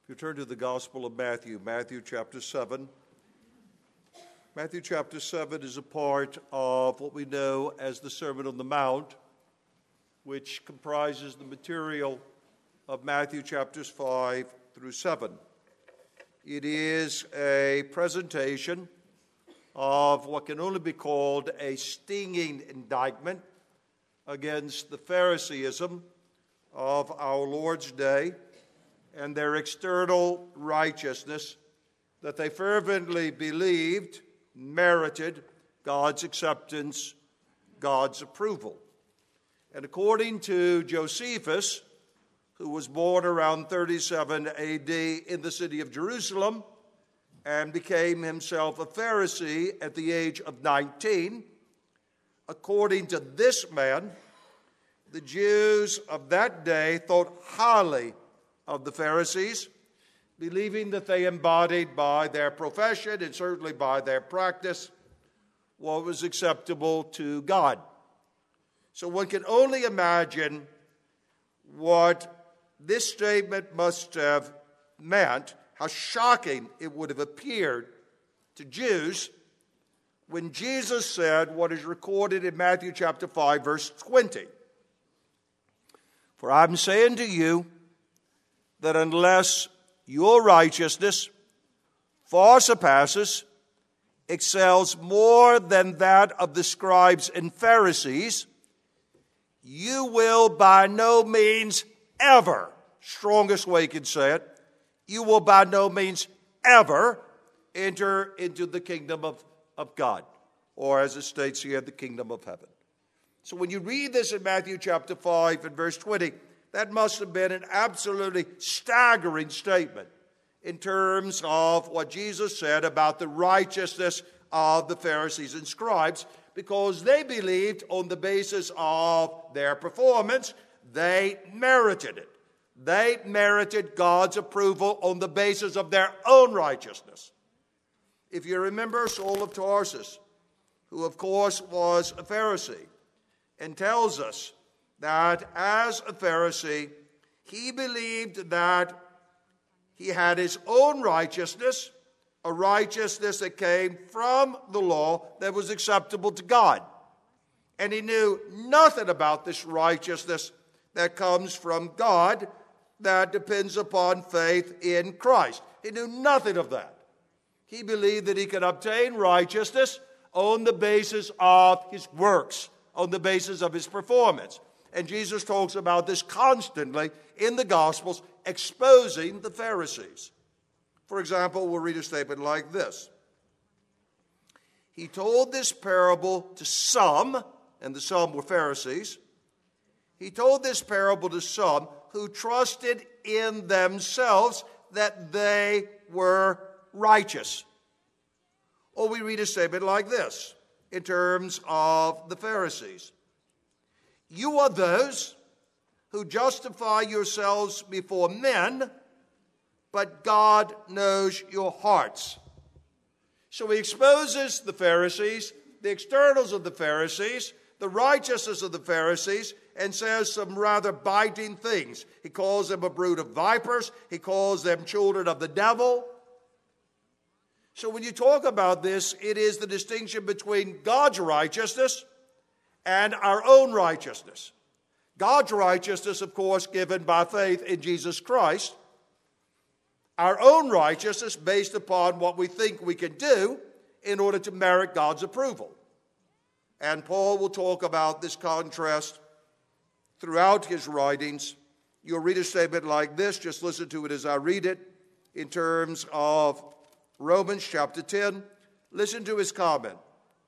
If you turn to the Gospel of Matthew, Matthew chapter 7. Matthew chapter 7 is a part of what we know as the Sermon on the Mount, which comprises the material of Matthew chapters 5 through 7. It is a presentation of what can only be called a stinging indictment against the Phariseeism of our Lord's day and their external righteousness that they fervently believed merited God's acceptance, God's approval. And according to Josephus, who was born around 37 AD in the city of Jerusalem and became himself a Pharisee at the age of 19, according to this man, the Jews of that day thought highly of the Pharisees, believing that they embodied by their profession and certainly by their practice what was acceptable to God. So one can only imagine what this statement must have meant, how shocking it would have appeared to Jews when Jesus said what is recorded in Matthew chapter 5, verse 20. For I'm saying to you that unless your righteousness far surpasses, excels more than that of the scribes and Pharisees, you will by no means ever, strongest way you can say it, you will by no means ever enter into the kingdom of God, or as it states here, the kingdom of heaven. So when you read this in Matthew chapter 5 and verse 20, that must have been an absolutely staggering statement in terms of what Jesus said about the righteousness of the Pharisees and scribes, because they believed on the basis of their performance, they merited it. They merited God's approval on the basis of their own righteousness. If you remember Saul of Tarsus, who of course was a Pharisee, and tells us that as a Pharisee, he believed that he had his own righteousness, a righteousness that came from the law that was acceptable to God. And he knew nothing about this righteousness that comes from God that depends upon faith in Christ. He knew nothing of that. He believed that he could obtain righteousness on the basis of his works, on the basis of his performance. And Jesus talks about this constantly in the Gospels, exposing the Pharisees. For example, we'll read a statement like this. He told this parable to some, and the some were Pharisees. He told this parable to some who trusted in themselves that they were righteous. Or we read a statement like this in terms of the Pharisees. You are those who justify yourselves before men, but God knows your hearts. So he exposes the Pharisees, the externals of the Pharisees, the righteousness of the Pharisees, and says some rather biting things. He calls them a brood of vipers. He calls them children of the devil. So when you talk about this, it is the distinction between God's righteousness and our own righteousness. God's righteousness, of course, given by faith in Jesus Christ. Our own righteousness based upon what we think we can do in order to merit God's approval. And Paul will talk about this contrast throughout his writings. You'll read a statement like this, just listen to it as I read it, in terms of Romans chapter 10. Listen to his comment.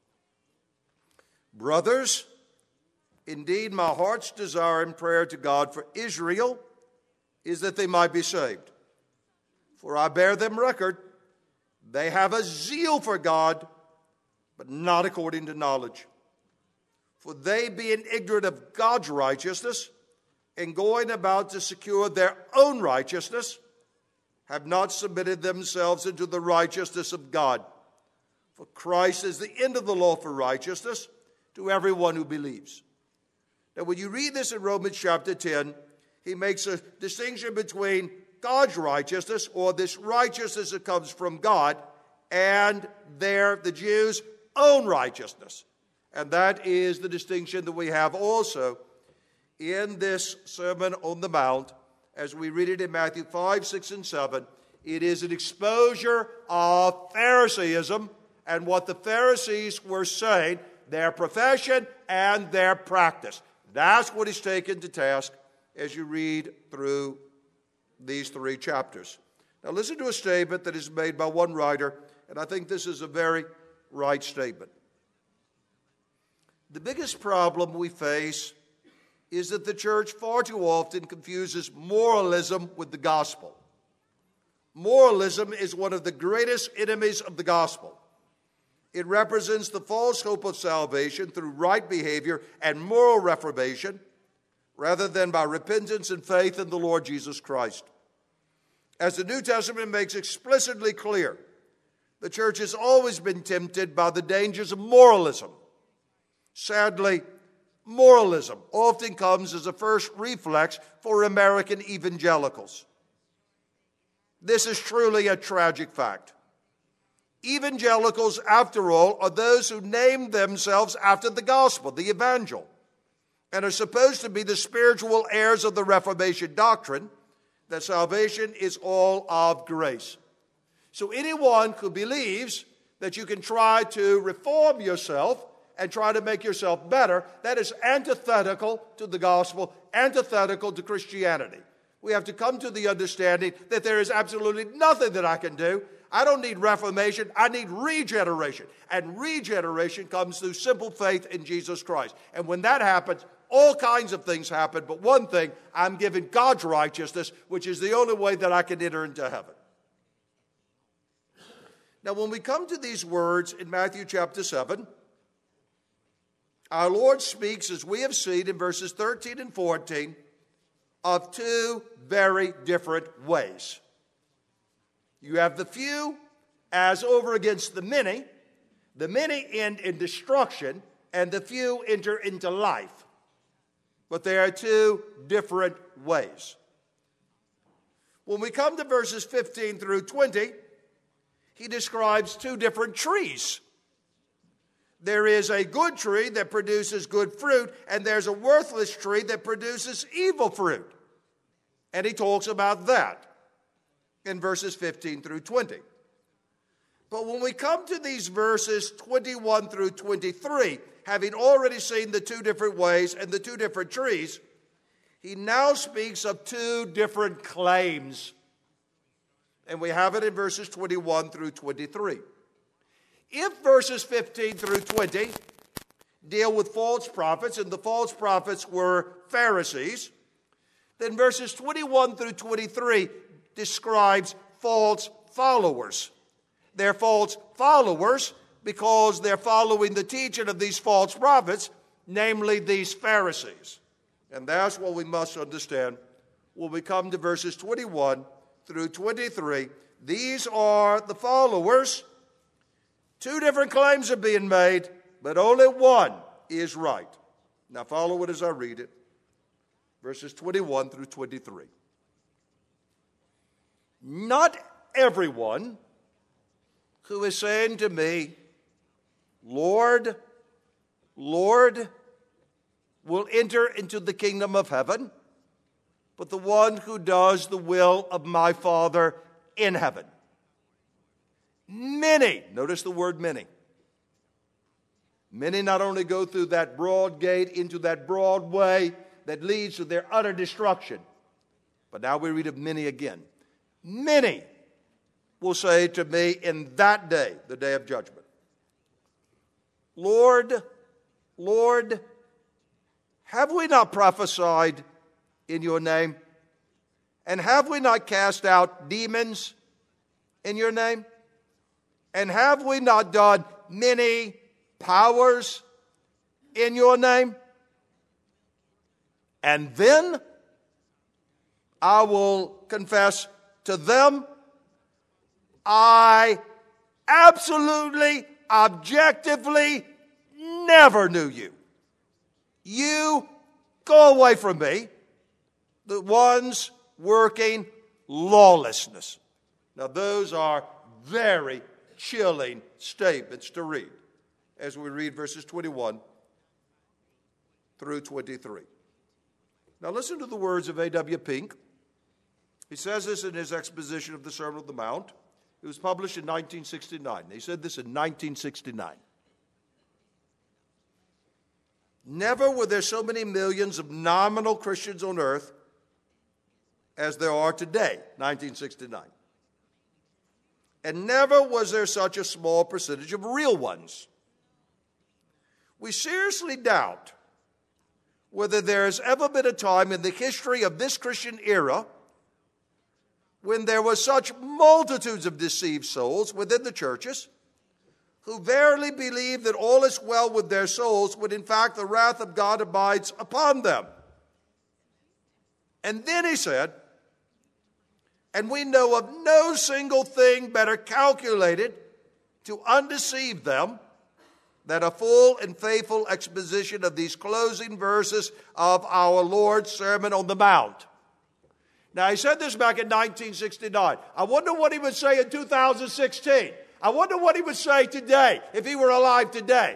Brothers, indeed my heart's desire and prayer to God for Israel is that they might be saved. For I bear them record, they have a zeal for God, but not according to knowledge. For they, being ignorant of God's righteousness and going about to secure their own righteousness, have not submitted themselves into the righteousness of God. For Christ is the end of the law for righteousness to everyone who believes. Now, when you read this in Romans chapter 10, he makes a distinction between God's righteousness, or this righteousness that comes from God, and the Jews' own righteousness. And that is the distinction that we have also in this Sermon on the Mount. As we read it in Matthew 5, 6, and 7, it is an exposure of Pharisaism and what the Pharisees were saying, their profession and their practice. That's what is taken to task as you read through these 3 chapters. Now listen to a statement that is made by one writer, and I think this is a very right statement. The biggest problem we face is that the church far too often confuses moralism with the gospel. Moralism is one of the greatest enemies of the gospel. It represents the false hope of salvation through right behavior and moral reformation, rather than by repentance and faith in the Lord Jesus Christ. As the New Testament makes explicitly clear, the church has always been tempted by the dangers of moralism. Sadly, moralism often comes as a first reflex for American evangelicals. This is truly a tragic fact. Evangelicals, after all, are those who name themselves after the gospel, the evangel, and are supposed to be the spiritual heirs of the Reformation doctrine that salvation is all of grace. So anyone who believes that you can try to reform yourself and try to make yourself better, that is antithetical to the gospel, antithetical to Christianity. We have to come to the understanding that there is absolutely nothing that I can do. I don't need reformation, I need regeneration. And regeneration comes through simple faith in Jesus Christ. And when that happens, all kinds of things happen, but one thing, I'm given God's righteousness, which is the only way that I can enter into heaven. Now, when we come to these words in Matthew chapter 7, our Lord speaks, as we have seen in verses 13 and 14, of 2 very different ways. You have the few as over against the many end in destruction, and the few enter into life. But there are 2 different ways. When we come to verses 15 through 20, he describes 2 different trees. There is a good tree that produces good fruit, and there's a worthless tree that produces evil fruit. And he talks about that in verses 15 through 20. But when we come to these verses 21 through 23, having already seen the 2 different ways and the 2 different trees, he now speaks of 2 different claims. And we have it in verses 21 through 23. If verses 15 through 20 deal with false prophets, and the false prophets were Pharisees, then verses 21 through 23 describes false followers. They're false followers because they're following the teaching of these false prophets, namely these Pharisees. And that's what we must understand when we come to verses 21 through 23. These are the followers. 2 different claims are being made, but only one is right. Now follow it as I read it. Verses 21 through 23. Not everyone who is saying to me, Lord, Lord, will enter into the kingdom of heaven, but the one who does the will of my Father in heaven. Many, notice the word many. Many not only go through that broad gate into that broad way that leads to their utter destruction, but now we read of many again. Many will say to me in that day, the day of judgment, Lord, Lord, have we not prophesied in your name? And have we not cast out demons in your name? And have we not done many powers in your name? And then I will confess to them, I absolutely, objectively never knew you. You go away from me, the ones working lawlessness. Now, those are very chilling statements to read as we read verses 21 through 23. Now, listen to the words of A.W. Pink. He says this in his exposition of the Sermon on the Mount. It was published in 1969. He said this in 1969. Never were there so many millions of nominal Christians on earth as there are today, 1969. And never was there such a small percentage of real ones. We seriously doubt whether there has ever been a time in the history of this Christian era when there were such multitudes of deceived souls within the churches who verily believe that all is well with their souls, when in fact the wrath of God abides upon them. And then he said, and we know of no single thing better calculated to undeceive them than a full and faithful exposition of these closing verses of our Lord's Sermon on the Mount. Now, he said this back in 1969. I wonder what he would say in 2016. I wonder what he would say today if he were alive today.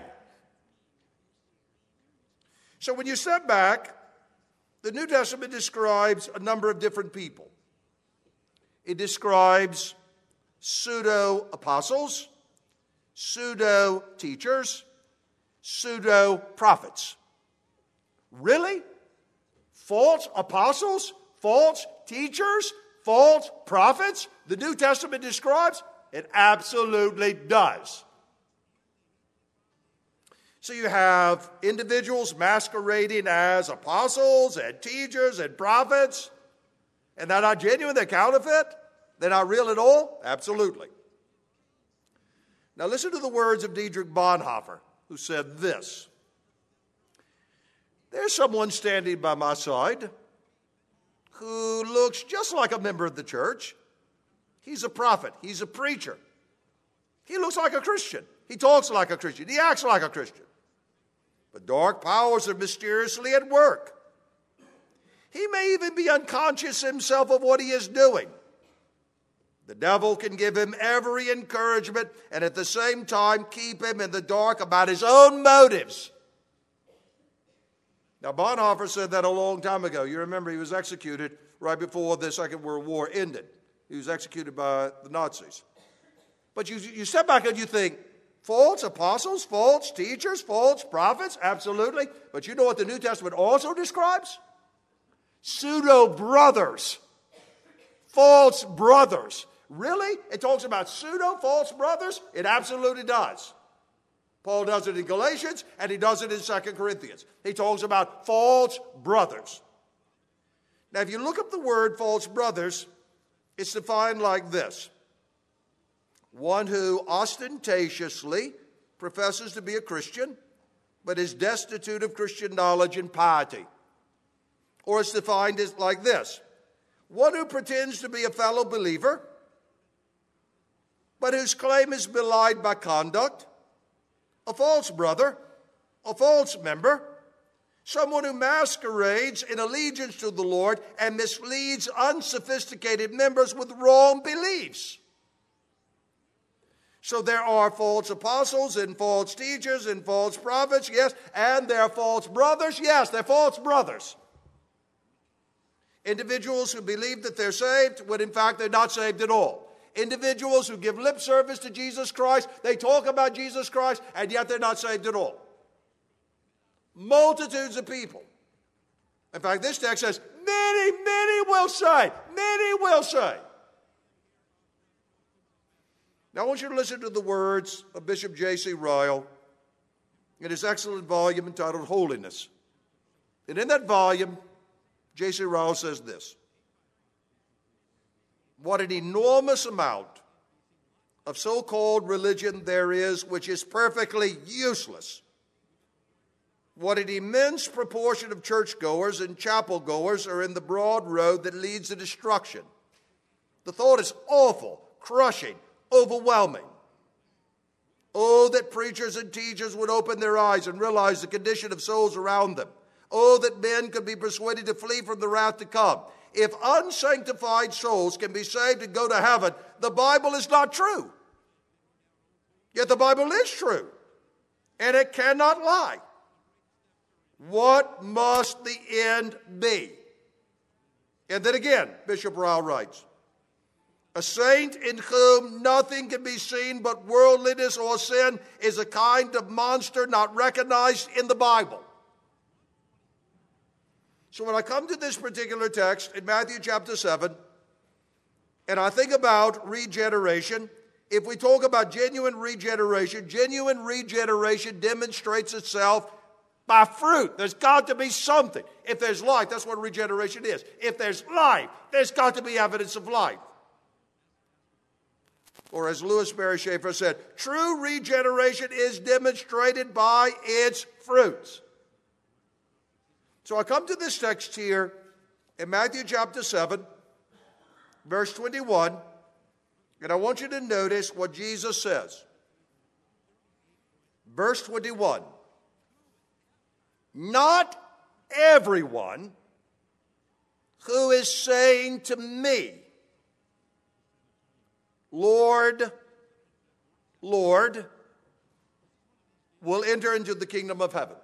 So when you step back, the New Testament describes a number of different people. It describes pseudo-apostles, pseudo-teachers, pseudo-prophets. Really? False apostles? False teachers? False prophets? The New Testament describes? It absolutely does. So you have individuals masquerading as apostles and teachers and prophets, and they're not genuine, they're counterfeit, they're not real at all? Absolutely. Now listen to the words of Dietrich Bonhoeffer, who said this: there's someone standing by my side who looks just like a member of the church. He's a prophet. He's a preacher. He looks like a Christian. He talks like a Christian. He acts like a Christian. But dark powers are mysteriously at work. He may even be unconscious himself of what he is doing. The devil can give him every encouragement and at the same time keep him in the dark about his own motives. Now, Bonhoeffer said that a long time ago. You remember he was executed right before the Second World War ended. He was executed by the Nazis. But you step back and you think, false apostles, false teachers, false prophets? Absolutely. But you know what the New Testament also describes? Pseudo-brothers. False brothers. Really? It talks about pseudo-false brothers? It absolutely does. Paul does it in Galatians, and he does it in 2 Corinthians. He talks about false brothers. Now, if you look up the word false brothers, it's defined like this: one who ostentatiously professes to be a Christian, but is destitute of Christian knowledge and piety. Or it's defined as like this: one who pretends to be a fellow believer, but whose claim is belied by conduct, a false brother, a false member, someone who masquerades in allegiance to the Lord and misleads unsophisticated members with wrong beliefs. So there are false apostles and false teachers and false prophets, yes, and there are false brothers, yes, they're false brothers. Individuals who believe that they're saved when in fact they're not saved at all. Individuals who give lip service to Jesus Christ, they talk about Jesus Christ, and yet they're not saved at all. Multitudes of people. In fact, this text says, many will say. Many will say. Now, I want you to listen to the words of Bishop J.C. Ryle in his excellent volume entitled Holiness. And in that volume, J.C. Ryle says this: what an enormous amount of so-called religion there is which is perfectly useless. What an immense proportion of churchgoers and chapel-goers are in the broad road that leads to destruction. The thought is awful, crushing, overwhelming. Oh, that preachers and teachers would open their eyes and realize the condition of souls around them. Oh, that men could be persuaded to flee from the wrath to come. If unsanctified souls can be saved and go to heaven, the Bible is not true. Yet the Bible is true, and it cannot lie. What must the end be? And then again, Bishop Ryle writes, a saint in whom nothing can be seen but worldliness or sin is a kind of monster not recognized in the Bible. So when I come to this particular text in Matthew chapter 7, and I think about regeneration, if we talk about genuine regeneration demonstrates itself by fruit. There's got to be something. If there's life, that's what regeneration is. If there's life, there's got to be evidence of life. Or as Louis Mary Schaeffer said, true regeneration is demonstrated by its fruits. So I come to this text here in Matthew chapter 7, verse 21, and I want you to notice what Jesus says. Verse 21. Not everyone who is saying to me, Lord, Lord, will enter into the kingdom of heaven,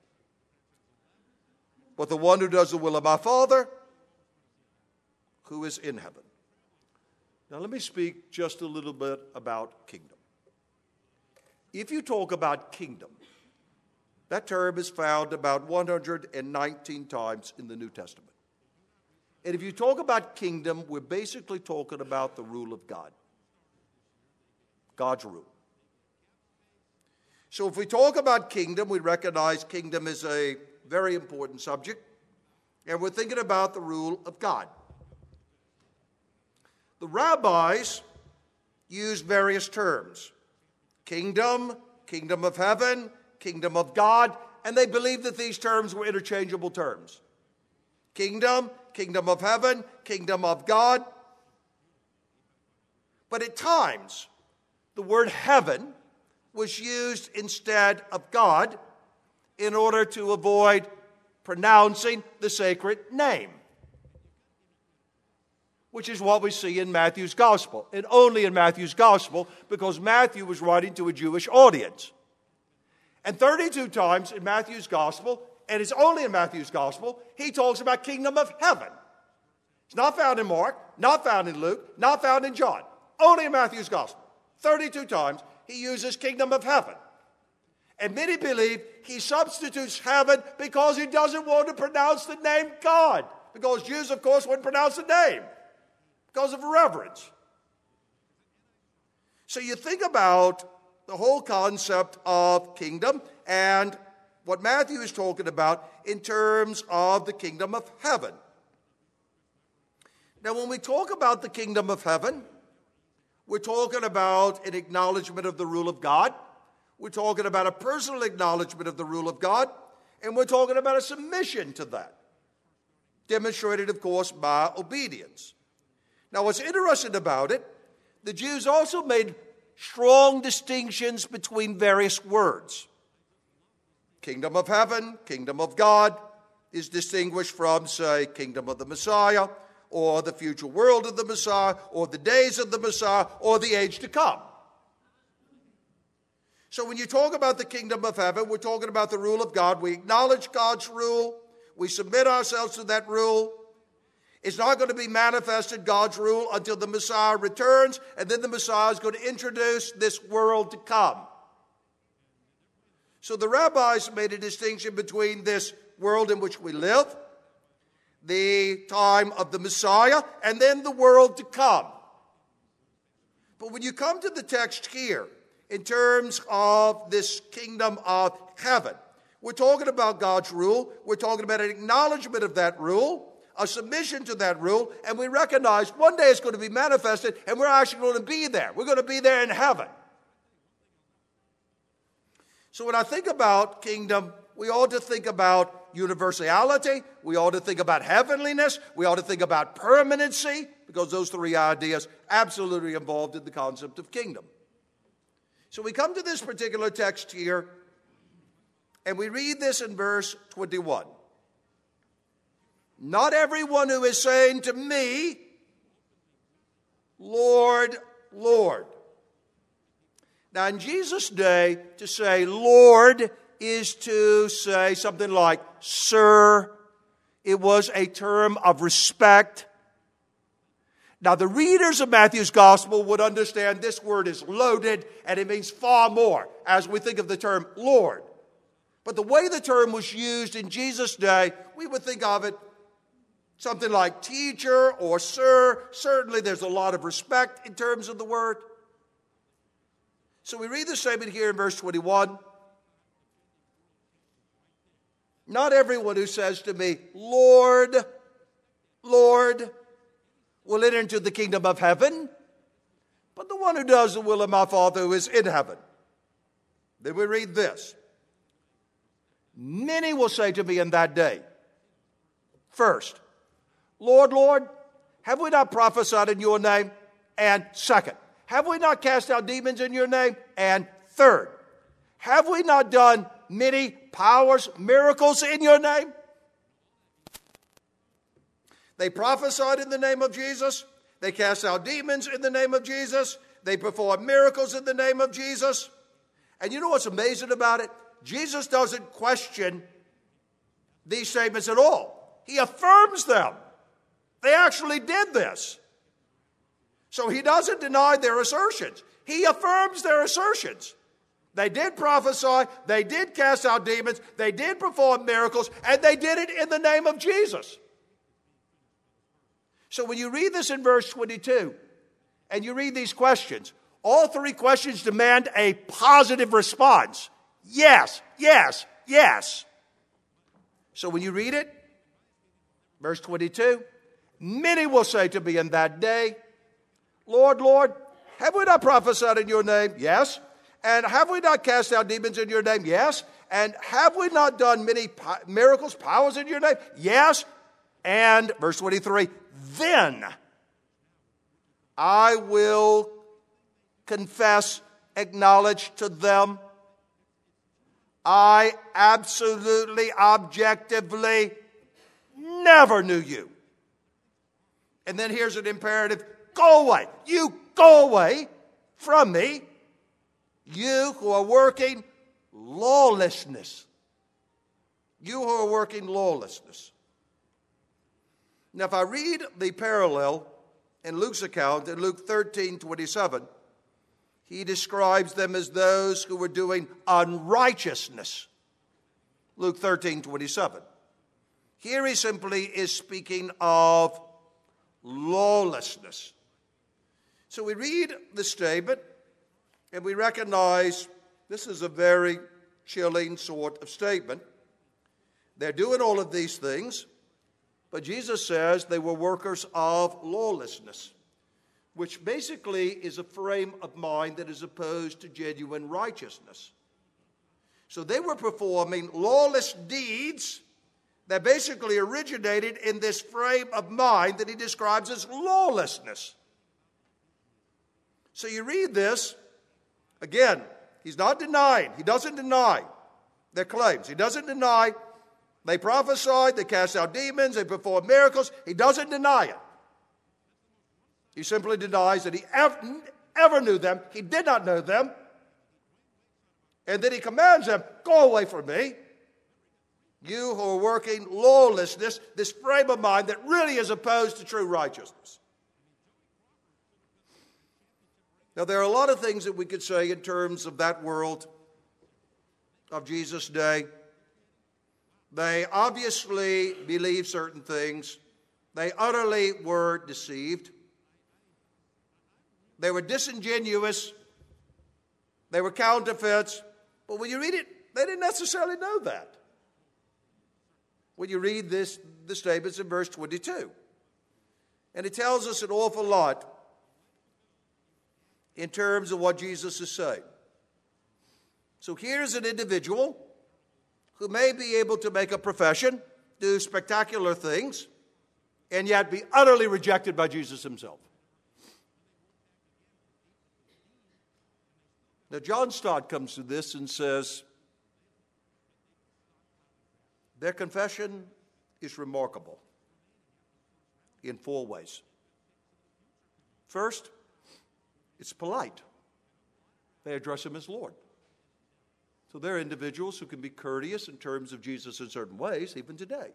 but the one who does the will of my Father who is in heaven. Now let me speak just a little bit about kingdom. If you talk about kingdom, that term is found about 119 times in the New Testament. And if you talk about kingdom, we're basically talking about the rule of God. God's rule. So if we talk about kingdom, we recognize kingdom is a very important subject, and we're thinking about the rule of God. The rabbis use various terms. Kingdom, kingdom of heaven, kingdom of God, and they believed that these terms were interchangeable terms. Kingdom, kingdom of heaven, kingdom of God. But at times, the word heaven was used instead of God in order to avoid pronouncing the sacred name, which is what we see in Matthew's gospel, and only in Matthew's gospel, because Matthew was writing to a Jewish audience. And 32 times in Matthew's gospel, and it's only in Matthew's gospel, he talks about kingdom of heaven. It's not found in Mark, not found in Luke, not found in John. Only in Matthew's gospel. 32 times he uses kingdom of heaven. And many believe he substitutes heaven because he doesn't want to pronounce the name God. Because Jews, of course, wouldn't pronounce the name because of reverence. So you think about the whole concept of kingdom and what Matthew is talking about in terms of the kingdom of heaven. Now, when we talk about the kingdom of heaven, we're talking about an acknowledgement of the rule of God. We're talking about a personal acknowledgement of the rule of God. And we're talking about a submission to that, demonstrated, of course, by obedience. Now, what's interesting about it, the Jews also made strong distinctions between various words. Kingdom of heaven, kingdom of God is distinguished from, say, kingdom of the Messiah, or the future world of the Messiah, or the days of the Messiah, or the age to come. So when you talk about the kingdom of heaven, we're talking about the rule of God. We acknowledge God's rule. We submit ourselves to that rule. It's not going to be manifested, God's rule, until the Messiah returns, and then the Messiah is going to introduce this world to come. So the rabbis made a distinction between this world in which we live, the time of the Messiah, and then the world to come. But when you come to the text here, in terms of this kingdom of heaven, we're talking about God's rule, we're talking about an acknowledgement of that rule, a submission to that rule, and we recognize one day it's going to be manifested, and we're actually going to be there. We're going to be there in heaven. So when I think about kingdom, we ought to think about universality, we ought to think about heavenliness, we ought to think about permanency, because those three ideas absolutely involved in the concept of kingdom. So we come to this particular text here, and we read this in verse 21. not everyone who is saying to me, Lord, Lord. Now, in Jesus' day, to say Lord is to say something like sir. It was a term of respect. Now, the readers of Matthew's gospel would understand this word is loaded and it means far more as we think of the term Lord. But the way the term was used in Jesus' day, we would think of it something like teacher or sir. Certainly there's a lot of respect in terms of the word. So we read the statement here in verse 21. Not everyone who says to me, Lord, Lord, will enter into the kingdom of heaven, but the one who does the will of my Father who is in heaven. Then we read this. Many will say to me in that day, first, Lord, Lord, have we not prophesied in your name? And second, have we not cast out demons in your name? And third, have we not done many powers, miracles in your name? They prophesied in the name of Jesus. They cast out demons in the name of Jesus. They performed miracles in the name of Jesus. And you know what's amazing about it? Jesus doesn't question these statements at all. He affirms them. They actually did this. So he doesn't deny their assertions. He affirms their assertions. They did prophesy, they did cast out demons, they did perform miracles, and they did it in the name of Jesus. So when you read this in verse 22, and you read these questions, all three questions demand a positive response. Yes, yes, yes. So when you read it, verse 22, many will say to me in that day, Lord, Lord, have we not prophesied in your name? Yes. And have we not cast out demons in your name? Yes. And have we not done many miracles, powers in your name? Yes. And, verse 23, then I will confess, acknowledge to them, I absolutely, objectively never knew you. And then here's an imperative. Go away. You go away from me. You who are working lawlessness. You who are working lawlessness. Now, if I read the parallel in Luke's account, in Luke 13:27, he describes them as those who were doing unrighteousness. Luke 13:27. Here he simply is speaking of lawlessness. So we read the statement and we recognize this is a very chilling sort of statement. They're doing all of these things, but Jesus says they were workers of lawlessness, which basically is a frame of mind that is opposed to genuine righteousness. So they were performing lawless deeds that basically originated in this frame of mind that he describes as lawlessness. So you read this, again, he's not denying, he doesn't deny their claims. He doesn't deny they prophesied, they cast out demons, they performed miracles. He doesn't deny it. He simply denies that he ever knew them. He did not know them. And then he commands them, go away from me. You who are working lawlessness, this frame of mind that really is opposed to true righteousness. Now, there are a lot of things that we could say in terms of that world of Jesus' day. They obviously believed certain things. They utterly were deceived. They were disingenuous. They were counterfeits. But when you read it, they didn't necessarily know that. When you read the statements in verse 22. And it tells us an awful lot in terms of what Jesus is saying. So here's an individual who may be able to make a profession, do spectacular things, and yet be utterly rejected by Jesus himself. Now, John Stott comes to this and says, their confession is remarkable. in 4 ways. First, it's polite. They address him as Lord. So there are individuals who can be courteous in terms of Jesus in certain ways, even today.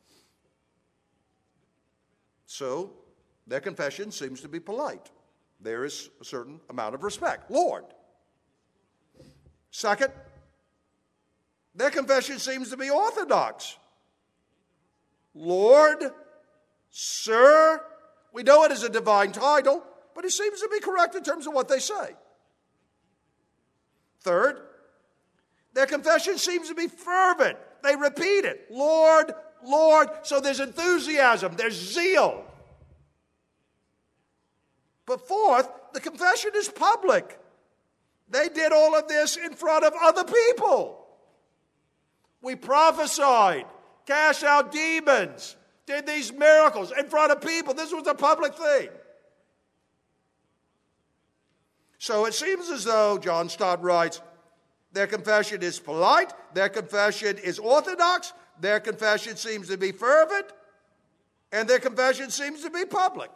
So their confession seems to be polite. There is a certain amount of respect. Lord. Second, their confession seems to be orthodox. Lord, Sir. We know it is a divine title, but it seems to be correct in terms of what they say. Third, their confession seems to be fervent. They repeat it. Lord, Lord. So there's enthusiasm. There's zeal. But fourth, the confession is public. They did all of this in front of other people. We prophesied, cast out demons, did these miracles in front of people. This was a public thing. So it seems as though, John Stott writes, their confession is polite, their confession is orthodox, their confession seems to be fervent, and their confession seems to be public,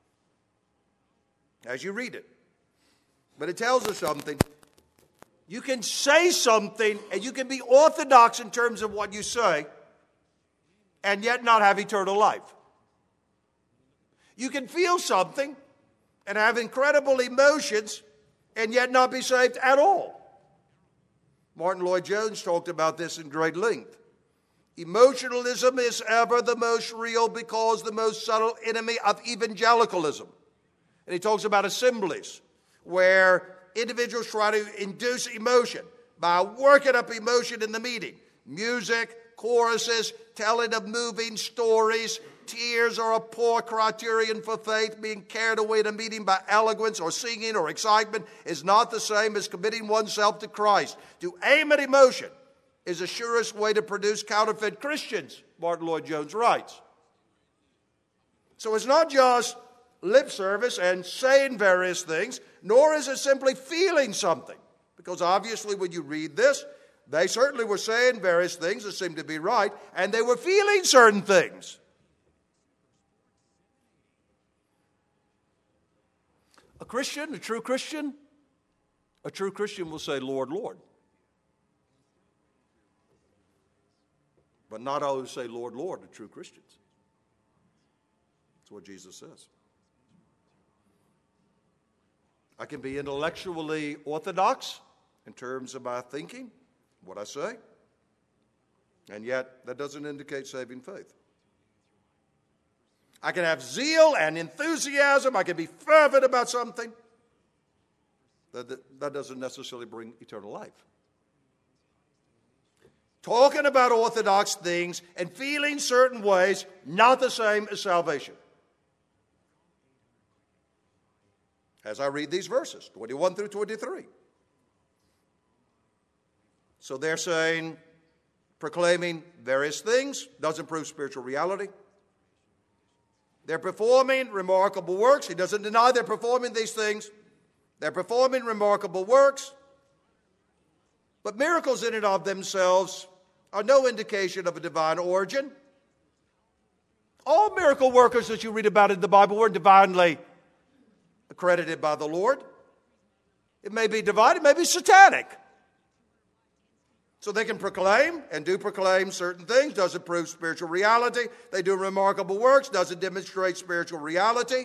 as you read it. But it tells us something. You can say something, and you can be orthodox in terms of what you say, and yet not have eternal life. You can feel something and have incredible emotions, and yet not be saved at all. Martin Lloyd-Jones talked about this in great length. Emotionalism is ever the most real because the most subtle enemy of evangelicalism. And he talks about assemblies where individuals try to induce emotion by working up emotion in the meeting. Music, choruses, telling of moving stories. Tears are a poor criterion for faith. Being carried away in a meeting by eloquence or singing or excitement is not the same as committing oneself to Christ. To aim at emotion is the surest way to produce counterfeit Christians, Martin Lloyd-Jones writes. So it's not just lip service and saying various things, nor is it simply feeling something. Because obviously when you read this, they certainly were saying various things that seemed to be right, and they were feeling certain things. A true Christian will say, Lord, Lord. But not all who say, Lord, Lord, are true Christians. That's what Jesus says. I can be intellectually orthodox in terms of my thinking, what I say, and yet that doesn't indicate saving faith. I can have zeal and enthusiasm. I can be fervent about something. That doesn't necessarily bring eternal life. Talking about orthodox things and feeling certain ways, not the same as salvation. As I read these verses, 21 through 23. So they're saying, proclaiming various things, doesn't prove spiritual reality. They're performing remarkable works. He doesn't deny they're performing these things. They're performing remarkable works. But miracles in and of themselves are no indication of a divine origin. All miracle workers that you read about in the Bible were divinely accredited by the Lord. It may be divine, it may be satanic. So they can proclaim and do proclaim certain things. Doesn't prove spiritual reality. They do remarkable works. Doesn't demonstrate spiritual reality.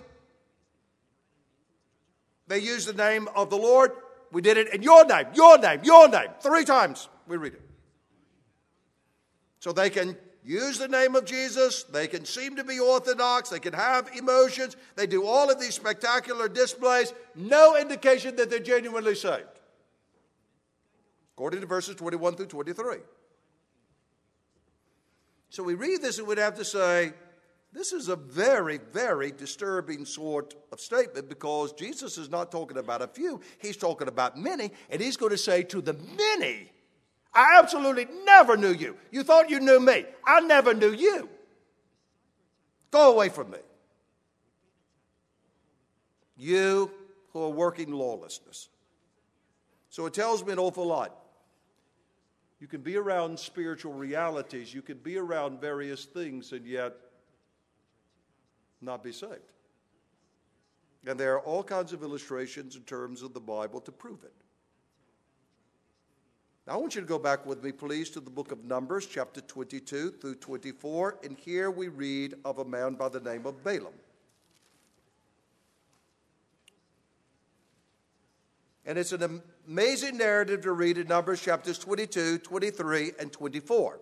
They use the name of the Lord. We did it in your name, your name, your name. 3 times we read it. So they can use the name of Jesus. They can seem to be orthodox. They can have emotions. They do all of these spectacular displays. No indication that they're genuinely saved. According to verses 21 through 23. So we read this and we'd have to say, this is a very, very disturbing sort of statement because Jesus is not talking about a few. He's talking about many, and he's going to say to the many, I absolutely never knew you. You thought you knew me. I never knew you. Go away from me. You who are working lawlessness. So it tells me an awful lot. You can be around spiritual realities. You can be around various things and yet not be saved. And there are all kinds of illustrations in terms of the Bible to prove it. Now I want you to go back with me, please, to the book of Numbers, chapter 22 through 24. And here we read of a man by the name of Balaam. And it's an amazing narrative to read in Numbers chapters 22, 23, and 24.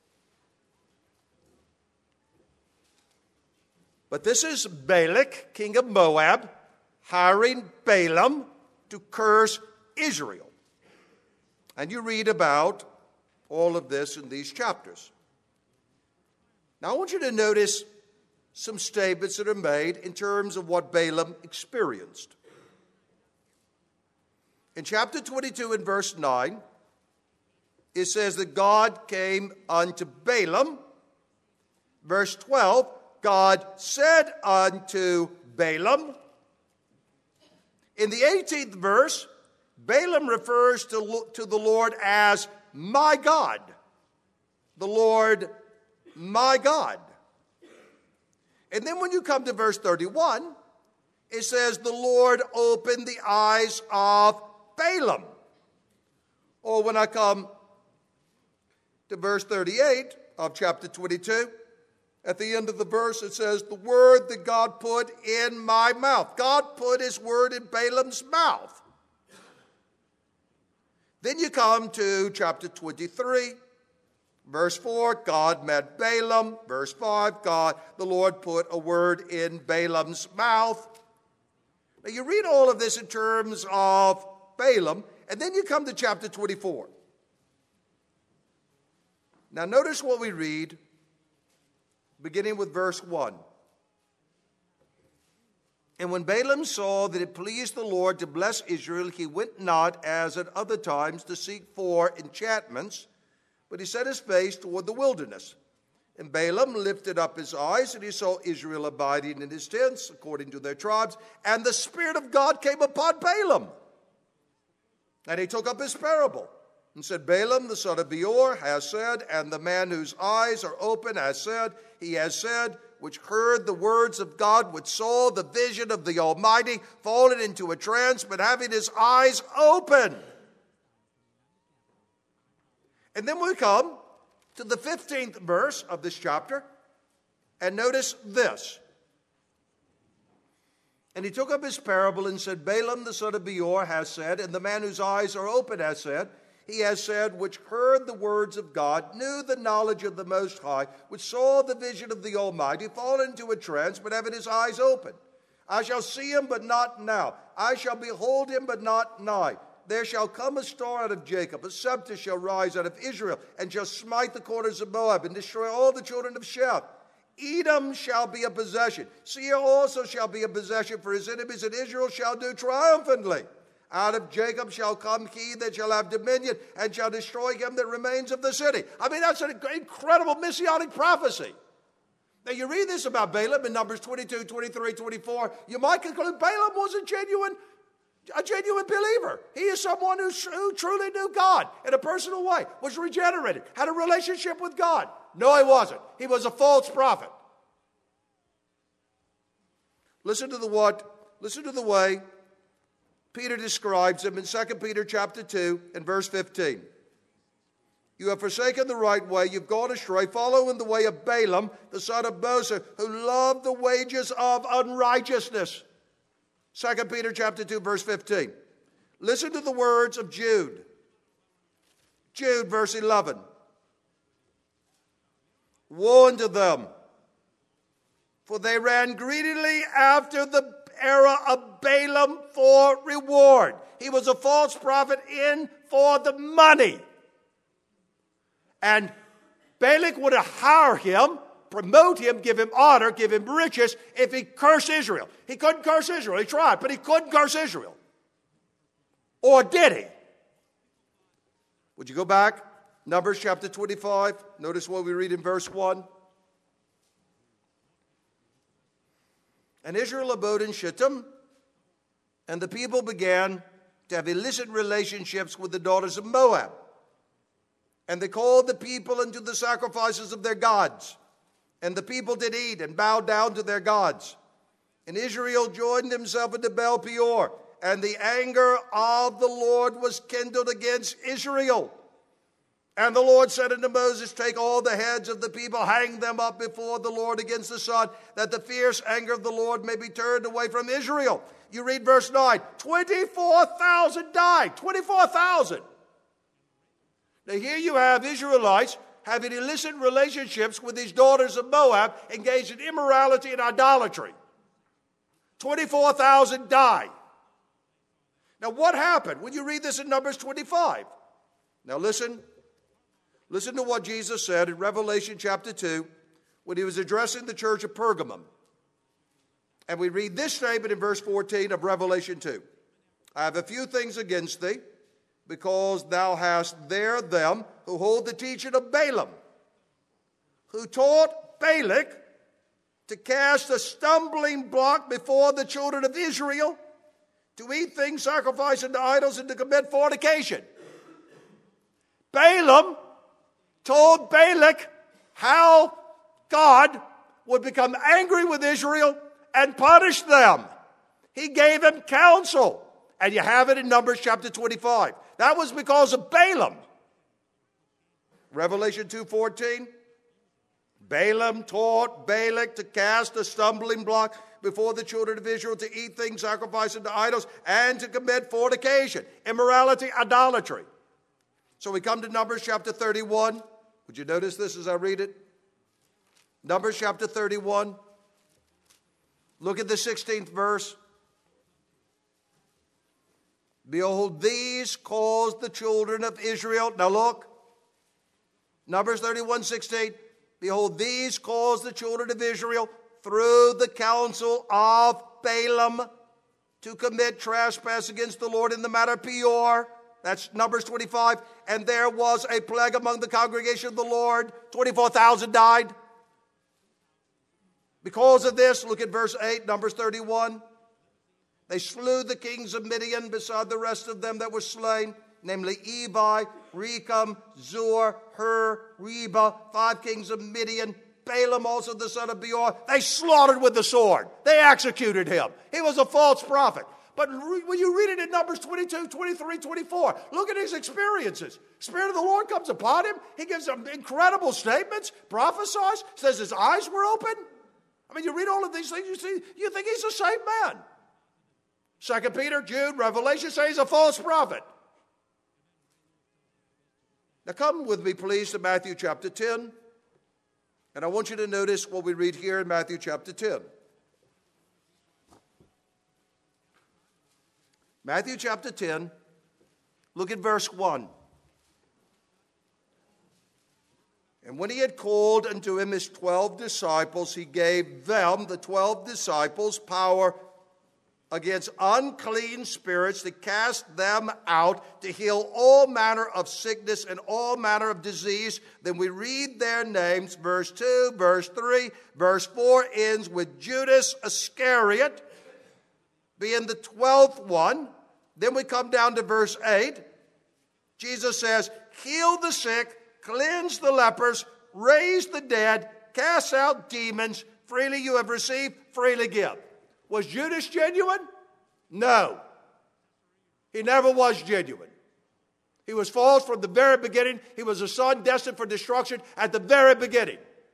But this is Balak, king of Moab, hiring Balaam to curse Israel. And you read about all of this in these chapters. Now I want you to notice some statements that are made in terms of what Balaam experienced. In chapter 22 and verse 9, it says that God came unto Balaam. Verse 12, God said unto Balaam. In the 18th verse, Balaam refers to the Lord as my God. The Lord, my God. And then when you come to verse 31, it says the Lord opened the eyes of Balaam. Or when I come to verse 38 of chapter 22, at the end of the verse it says, the word that God put in my mouth. God put his word in Balaam's mouth. Then you come to chapter 23, verse 4, God met Balaam. Verse 5, the Lord put a word in Balaam's mouth. Now you read all of this in terms of Balaam, and then you come to chapter 24. Now notice what we read, beginning with verse 1. And when Balaam saw that it pleased the Lord to bless Israel, he went not as at other times to seek for enchantments, but he set his face toward the wilderness. And Balaam lifted up his eyes, and he saw Israel abiding in his tents, according to their tribes. And the Spirit of God came upon Balaam. And he took up his parable, and said, Balaam the son of Beor has said, and the man whose eyes are open has said, he has said, which heard the words of God, which saw the vision of the Almighty, fallen into a trance, but having his eyes open. And then we come to the 15th verse of this chapter, and notice this. And he took up his parable and said, Balaam the son of Beor has said, and the man whose eyes are open has said, he has said, which heard the words of God, knew the knowledge of the Most High, which saw the vision of the Almighty, fallen into a trance, but having his eyes open. I shall see him, but not now. I shall behold him, but not nigh. There shall come a star out of Jacob, a scepter shall rise out of Israel, and shall smite the corners of Moab, and destroy all the children of Sheth. Edom shall be a possession. Seir also shall be a possession for his enemies, and Israel shall do triumphantly. Out of Jacob shall come he that shall have dominion, and shall destroy him that remains of the city. I mean, that's an incredible messianic prophecy. Now, you read this about Balaam in Numbers 22, 23, 24. You might conclude Balaam was a genuine believer. He is someone who truly knew God in a personal way, was regenerated, had a relationship with God. No, he wasn't. He was a false prophet. Listen to the way Peter describes him in 2 Peter chapter 2 and verse 15. You have forsaken the right way, you've gone astray, follow in the way of Balaam, the son of Bosor, who loved the wages of unrighteousness. 2 Peter chapter 2 verse 15. Listen to the words of Jude. Jude verse 11. Woe unto them, for they ran greedily after the era of Balaam for reward. He was a false prophet in for the money. And Balak would hire him, promote him, give him honor, give him riches if he cursed Israel. He couldn't curse Israel. He tried, but he couldn't curse Israel. Or did he? Would you go back? Numbers chapter 25. Notice what we read in verse 1. And Israel abode in Shittim, and the people began to have illicit relationships with the daughters of Moab. And they called the people unto the sacrifices of their gods. And the people did eat and bowed down to their gods. And Israel joined himself unto Baal Peor. And the anger of the Lord was kindled against Israel. And the Lord said unto Moses, take all the heads of the people, hang them up before the Lord against the sun, that the fierce anger of the Lord may be turned away from Israel. You read verse 9. 24,000 died. 24,000. Now here you have Israelites having illicit relationships with these daughters of Moab, engaged in immorality and idolatry. 24,000 died. Now what happened when you read this in Numbers 25? Now listen to what Jesus said in Revelation chapter 2 when he was addressing the church of Pergamum. And we read this statement in verse 14 of Revelation 2. I have a few things against thee, because thou hast there them who hold the teaching of Balaam, who taught Balak to cast a stumbling block before the children of Israel, to eat things sacrificed unto idols, and to commit fornication. Balaam told Balak how God would become angry with Israel and punish them. He gave him counsel. And you have it in Numbers chapter 25. That was because of Balaam. Revelation 2:14. Balaam taught Balak to cast a stumbling block before the children of Israel, to eat things sacrificed unto idols, and to commit fornication, immorality, idolatry. So we come to Numbers chapter 31. Would you notice this as I read it? Numbers chapter 31. Look at the 16th verse. Behold, these caused the children of Israel. Now look. Numbers 31:16. Behold, these caused the children of Israel through the counsel of Balaam to commit trespass against the Lord in the matter of Peor. That's Numbers 25. And there was a plague among the congregation of the Lord. 24,000 died. Because of this, look at verse 8, Numbers 31. They slew the kings of Midian beside the rest of them that were slain, namely Evi, Rechem, Zur, Hur, Reba, 5 kings of Midian, Balaam also the son of Beor. They slaughtered with the sword. They executed him. He was a false prophet. But when you read it in Numbers 22, 23, 24, look at his experiences. Spirit of the Lord comes upon him. He gives them incredible statements, prophesies, says his eyes were open. I mean, you read all of these things, you think he's the same man. 2 Peter, Jude, Revelation say he's a false prophet. Now come with me, please, to Matthew chapter 10. And I want you to notice what we read here in Matthew chapter 10. Matthew chapter 10, look at verse 1. And when he had called unto him his 12 disciples, he gave them, the 12 disciples, power against unclean spirits to cast them out, to heal all manner of sickness and all manner of disease. Then we read their names, verse 2, verse 3, verse 4 ends with Judas Iscariot being the 12th one. Then we come down to verse 8. Jesus says, heal the sick, cleanse the lepers, raise the dead, cast out demons. Freely you have received, freely give. Was Judas genuine? No. He never was genuine. He was false from the very beginning. He was a son destined for destruction at the very beginning.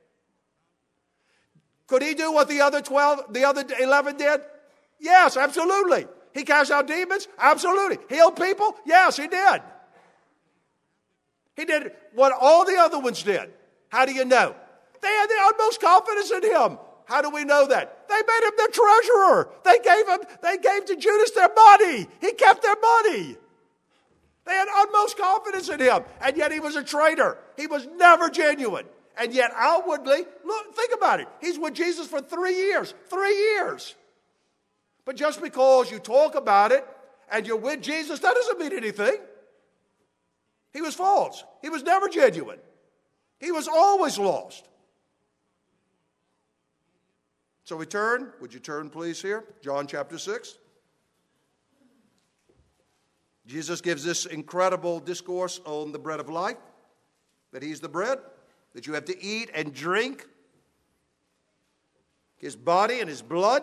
Could he do what the other 11 did? Yes, absolutely. He cast out demons? Absolutely. Healed people? Yes, he did. He did what all the other ones did. How do you know? They had the utmost confidence in him. How do we know that? They made him their treasurer. They gave to Judas their money. He kept their money. They had utmost confidence in him. And yet he was a traitor. He was never genuine. And yet outwardly, look, think about it. He's with Jesus for 3 years. 3 years. But just because you talk about it and you're with Jesus, that doesn't mean anything. He was false. He was never genuine. He was always lost. So we turn. Would you turn, please, here? John chapter 6. Jesus gives this incredible discourse on the bread of life, that he's the bread, that you have to eat and drink his body and his blood.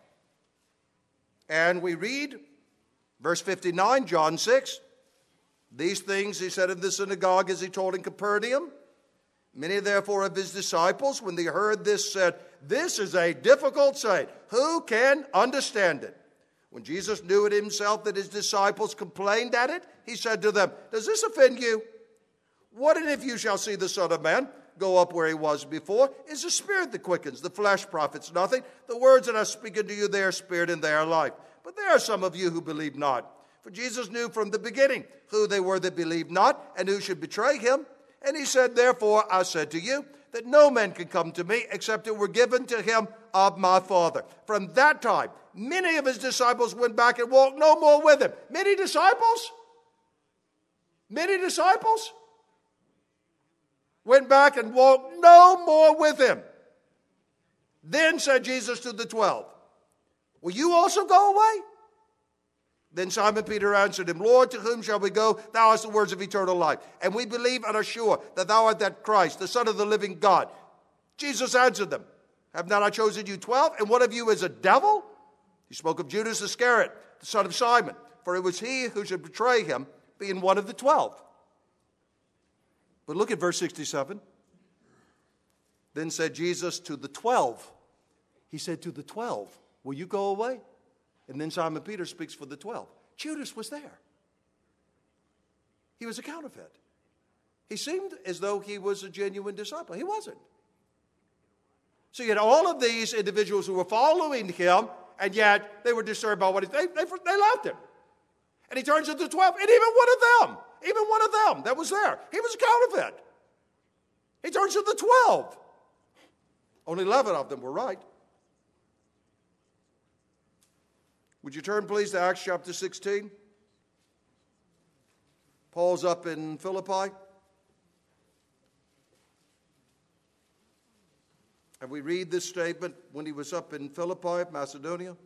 And we read, verse 59, John 6, these things he said in the synagogue as he taught in Capernaum. Many therefore of his disciples, when they heard this, said, this is a difficult saying. Who can understand it? When Jesus knew it himself that his disciples complained at it, he said to them, does this offend you? What if you shall see the Son of Man go up where he was before? It's the Spirit that quickens, the flesh profits nothing. The words that I speak unto you, they are spirit and they are life. But there are some of you who believe not. For Jesus knew from the beginning who they were that believed not and who should betray him. And he said, therefore I said to you, that no man can come to me except it were given to him of my Father. From that time, many of his disciples went back and walked no more with him. Many disciples? Many disciples? Went back and walked no more with him. Then said Jesus to the 12, will you also go away? Then Simon Peter answered him, Lord, to whom shall we go? Thou hast the words of eternal life. And we believe and are sure that thou art that Christ, the Son of the living God. Jesus answered them, have not I chosen you 12? And one of you is a devil? He spoke of Judas Iscariot, the son of Simon, for it was he who should betray him, being one of the 12. But look at verse 67. Then said Jesus to the 12. He said to the 12, will you go away? And then Simon Peter speaks for the 12. Judas was there. He was a counterfeit. He seemed as though he was a genuine disciple. He wasn't. So you had all of these individuals who were following him, and yet they were disturbed by what they left him. And he turns to the 12, and even one of them that was there, he was a counterfeit. He turns to the 12. Only 11 of them were right. Would you turn, please, to Acts chapter 16? Paul's up in Philippi. And we read this statement when he was up in Philippi, Macedonia.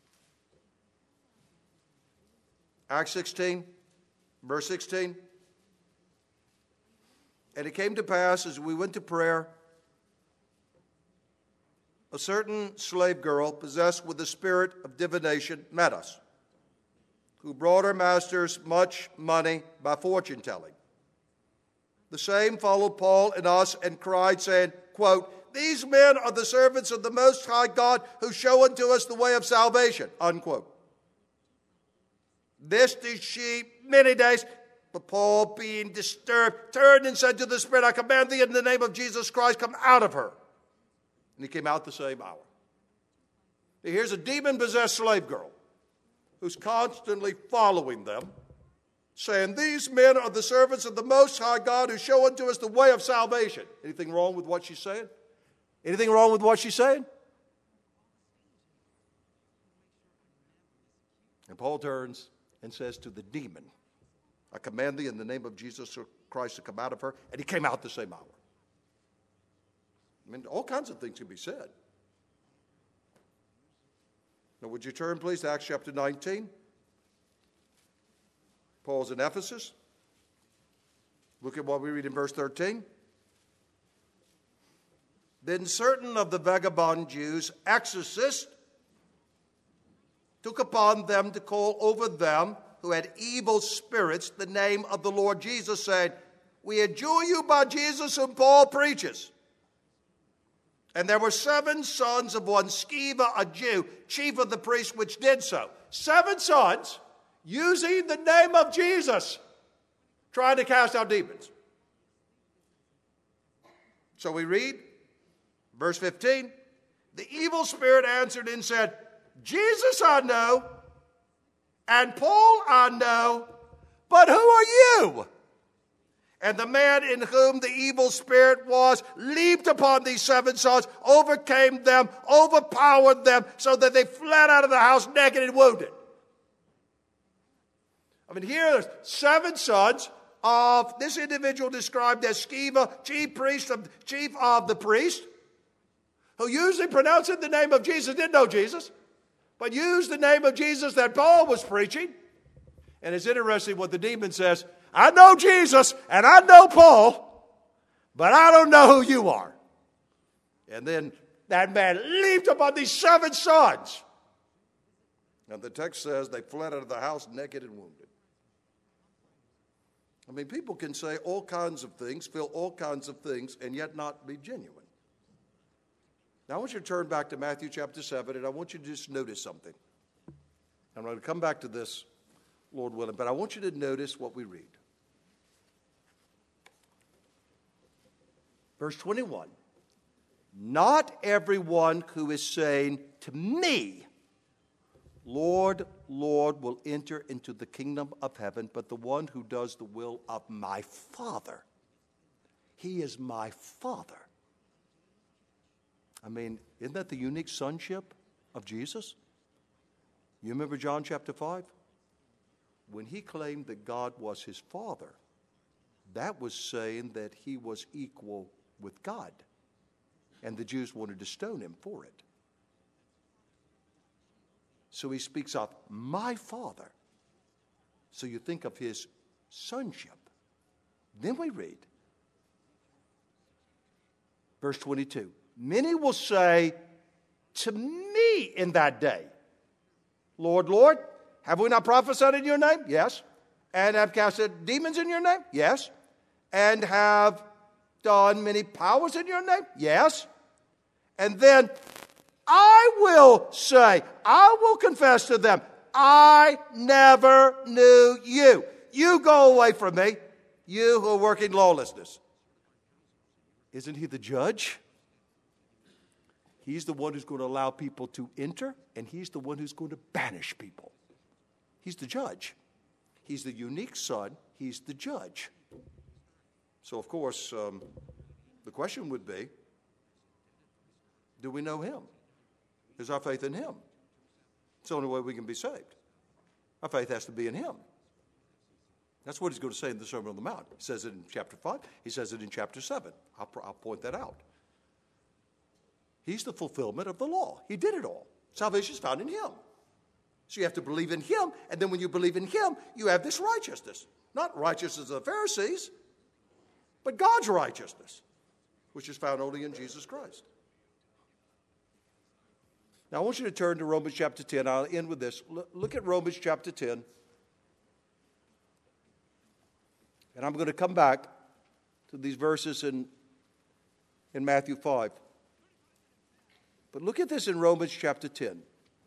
Acts 16, verse 16. And it came to pass as we went to prayer, a certain slave girl possessed with the spirit of divination met us, who brought her masters much money by fortune telling. The same followed Paul and us and cried, saying, quote, these men are the servants of the Most High God who show unto us the way of salvation, unquote. This did she many days, but Paul, being disturbed, turned and said to the spirit, I command thee in the name of Jesus Christ, come out of her. And he came out the same hour. Here's a demon-possessed slave girl who's constantly following them, saying, these men are the servants of the Most High God who show unto us the way of salvation. Anything wrong with what she's saying? Anything wrong with what she's saying? And Paul turns and says to the demon, I command thee in the name of Jesus Christ to come out of her. And he came out the same hour. I mean, all kinds of things can be said. Now, would you turn, please, to Acts chapter 19? Paul's in Ephesus. Look at what we read in verse 13. Then certain of the vagabond Jews, exorcists, took upon them to call over them who had evil spirits the name of the Lord Jesus, saying, we adjure you by Jesus whom Paul preaches. And there were 7 sons of one Sceva, a Jew, chief of the priests, which did so. 7 sons using the name of Jesus, trying to cast out demons. So we read, verse 15, the evil spirit answered and said, Jesus I know, and Paul I know, but who are you? And the man in whom the evil spirit was leaped upon these 7 sons, overcame them, overpowered them, so that they fled out of the house naked and wounded. I mean, here are 7 sons of this individual described as Sceva, chief of the priest, who usually pronounced the name of Jesus, didn't know Jesus, but used the name of Jesus that Paul was preaching. And it's interesting what the demon says, I know Jesus and I know Paul, but I don't know who you are. And then that man leaped upon these 7 sons. And the text says they fled out of the house naked and wounded. I mean, people can say all kinds of things, feel all kinds of things, and yet not be genuine. Now, I want you to turn back to Matthew chapter 7, and I want you to just notice something. I'm going to come back to this, Lord willing, but I want you to notice what we read. Verse 21. Not everyone who is saying to me, Lord, Lord, will enter into the kingdom of heaven, but the one who does the will of my Father. He is my Father. I mean, isn't that the unique sonship of Jesus? You remember John chapter 5? When he claimed that God was his Father, that was saying that he was equal with God. And the Jews wanted to stone him for it. So he speaks of my Father. So you think of his sonship. Then we read, verse 22. Many will say to me in that day, Lord, Lord, have we not prophesied in your name? Yes. And have cast out demons in your name? Yes. And have done many powers in your name? Yes. And then I will say, I will confess to them, I never knew you. You go away from me, you who are working lawlessness. Isn't he the judge? He's the one who's going to allow people to enter, and he's the one who's going to banish people. He's the judge. He's the unique Son. He's the judge. So, of course, the question would be, do we know him? Is our faith in him? It's the only way we can be saved. Our faith has to be in him. That's what he's going to say in the Sermon on the Mount. He says it in chapter 5. He says it in chapter 7. I'll point that out. He's the fulfillment of the law. He did it all. Salvation is found in him. So you have to believe in him, and then when you believe in him, you have this righteousness. Not righteousness of the Pharisees, but God's righteousness, which is found only in Jesus Christ. Now, I want you to turn to Romans chapter 10. I'll end with this. Look at Romans chapter 10. And I'm going to come back to these verses in Matthew 5. But look at this in Romans chapter 10.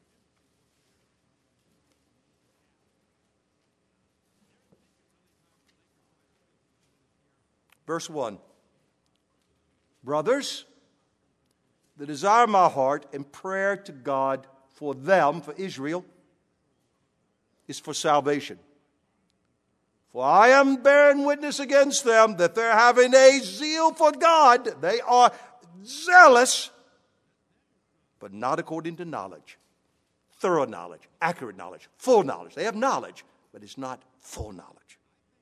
Verse 1. Brothers, the desire of my heart and prayer to God for them, for Israel, is for salvation. For I am bearing witness against them that they're having a zeal for God. They are zealous, but not according to knowledge. Thorough knowledge, accurate knowledge, full knowledge. They have knowledge, but it's not full knowledge.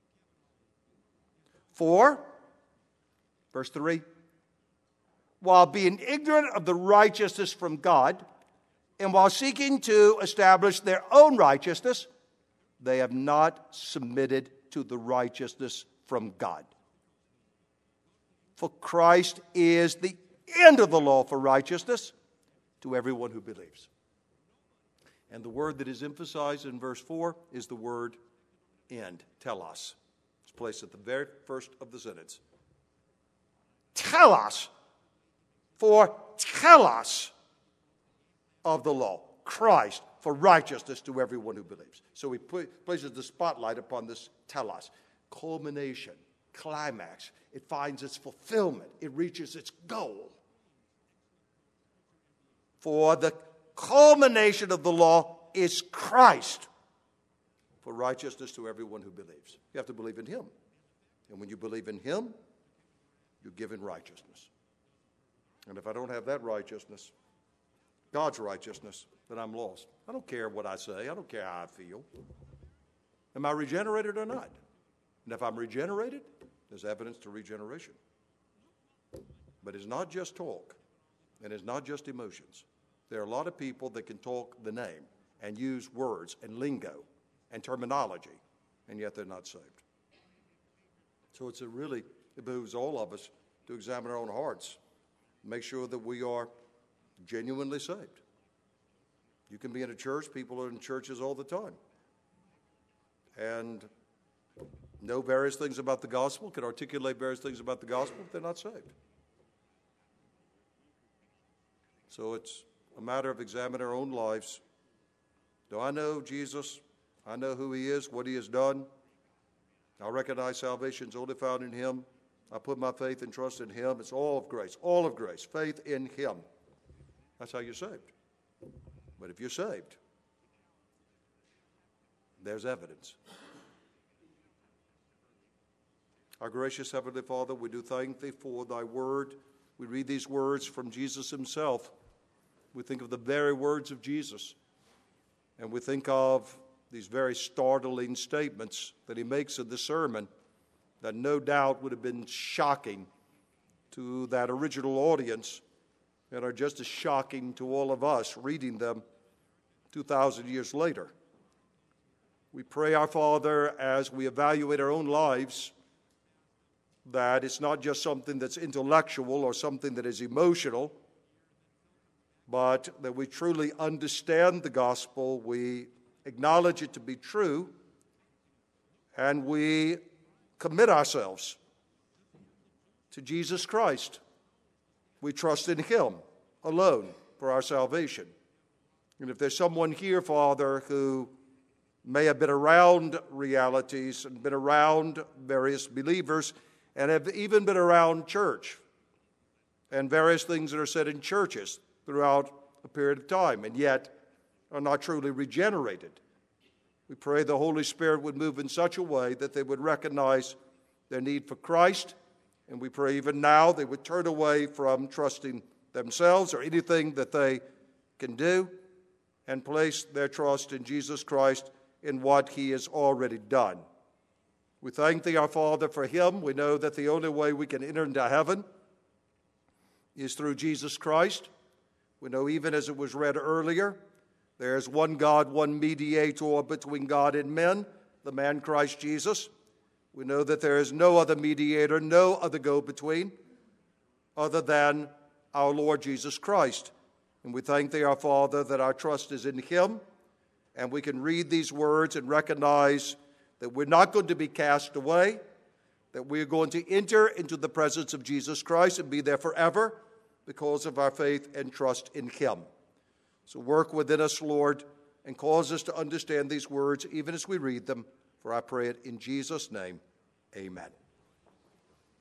For, verse 3, while being ignorant of the righteousness from God, and while seeking to establish their own righteousness, they have not submitted to the righteousness from God. For Christ is the end of the law for righteousness to everyone who believes. And the word that is emphasized in verse 4 is the word end, telos. It's placed at the very first of the sentence. Telos. For telos of the law, Christ, for righteousness to everyone who believes. So he places the spotlight upon this telos, culmination, climax. It finds its fulfillment. It reaches its goal. For the culmination of the law is Christ, for righteousness to everyone who believes. You have to believe in him. And when you believe in him, you're given righteousness. And if I don't have that righteousness, God's righteousness, then I'm lost. I don't care what I say. I don't care how I feel. Am I regenerated or not? And if I'm regenerated, there's evidence to regeneration. But it's not just talk, and it's not just emotions. There are a lot of people that can talk the name and use words and lingo and terminology, and yet they're not saved. So it behooves all of us to examine our own hearts. Make sure that we are genuinely saved. You can be in a church, people are in churches all the time, and know various things about the gospel, can articulate various things about the gospel, but they're not saved. So it's a matter of examining our own lives. Do I know Jesus? I know who he is, what he has done. I recognize salvation is only found in him. I put my faith and trust in him. It's all of grace, faith in him. That's how you're saved. But if you're saved, there's evidence. Our gracious Heavenly Father, we do thank thee for thy word. We read these words from Jesus himself. We think of the very words of Jesus. And we think of these very startling statements that he makes in the sermon that no doubt would have been shocking to that original audience and are just as shocking to all of us reading them 2,000 years later. We pray, our Father, as we evaluate our own lives, that it's not just something that's intellectual or something that is emotional, but that we truly understand the gospel, we acknowledge it to be true, and we commit ourselves to Jesus Christ. We trust in him alone for our salvation. And if there's someone here, Father, who may have been around realities and been around various believers and have even been around church and various things that are said in churches throughout a period of time, and yet are not truly regenerated, we pray the Holy Spirit would move in such a way that they would recognize their need for Christ, and we pray even now they would turn away from trusting themselves or anything that they can do and place their trust in Jesus Christ in what he has already done. We thank thee, our Father, for him. We know that the only way we can enter into heaven is through Jesus Christ. We know, even as it was read earlier, there is one God, one mediator between God and men, the man Christ Jesus. We know that there is no other mediator, no other go-between other than our Lord Jesus Christ. And we thank thee, our Father, that our trust is in him, and we can read these words and recognize that we're not going to be cast away, that we're going to enter into the presence of Jesus Christ and be there forever because of our faith and trust in him. So work within us, Lord, and cause us to understand these words even as we read them, for I pray it in Jesus' name. Amen.